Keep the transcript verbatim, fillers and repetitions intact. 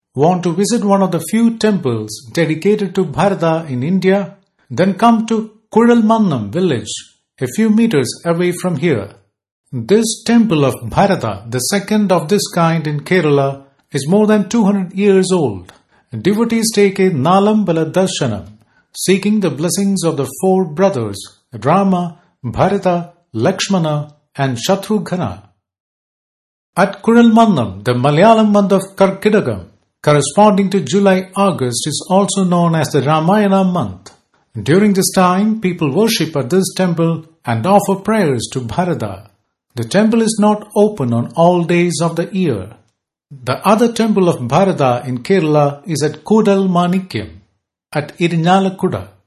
Want to visit one of the few temples dedicated to Bharata in India? Then come to Kudalmannam village, a few meters away from here. This temple of Bharata, the second of this kind in Kerala, is more than two hundred years old. Devotees take a Nalambala Darshanam, seeking the blessings of the four brothers Rama, Bharata, Lakshmana and Shatrugna. At Kudalmannam, the Malayalam month of Karkidakam, corresponding to July-August, is also known as the Ramayana month. During this time, people worship at this temple and offer prayers to Bharata. The temple is not open on all days of the year. The other temple of Bharata in Kerala is at Kudalmanikyam at Irinjalakuda.